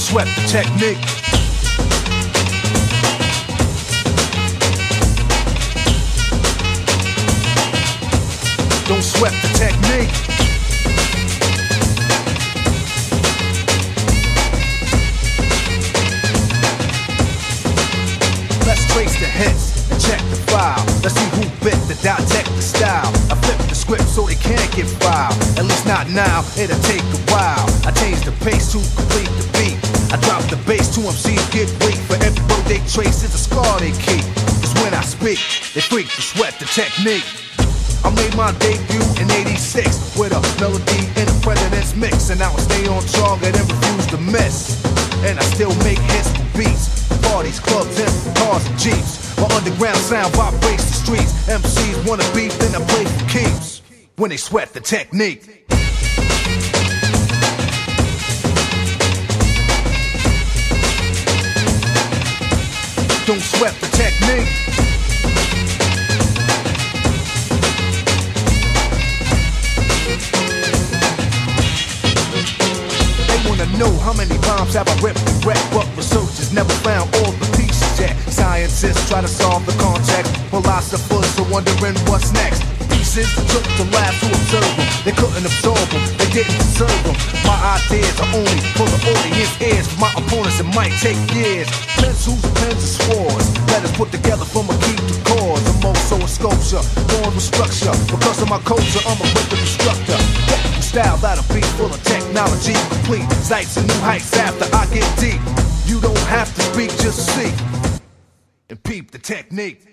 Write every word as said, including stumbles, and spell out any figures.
sweat the technique. Don't sweat the technique. Let's trace the hits and check the file. Let's see who bit the dissect the style. I flip the script so they can't get filed. At least not now, it'll take a while. I change the pace to complete the beat. I drop the bass to M Cs get weak. For every word they trace is a scar they keep. Cause when I speak, they freak to sweat the technique. I made my debut in eighty-six with a melody in the President's mix. And now I stay on target and refuse to miss. And I still make hits for beats, parties, clubs, and cars and jeeps. My underground sound vibrates the streets. M Cs wanna beef, then I play for keeps. When they sweat the technique. Don't sweat the technique. Know how many bombs have I ripped and wrecked, but researchers never found all the pieces yet. Scientists try to solve the context, philosophers are wondering what's next. Pieces took to laugh to observe them, they couldn't absorb them, they didn't deserve them. My ideas are only for the audience ears, for my opponents it might take years. Pencils, pens, and swords, letters put together from a key to chords. I'm also a sculpture, born with structure. Because of my culture, I'm a rhythm instructor. Style that'll be full of technology, complete sights and new heights after I get deep. You don't have to speak, just see and peep the technique.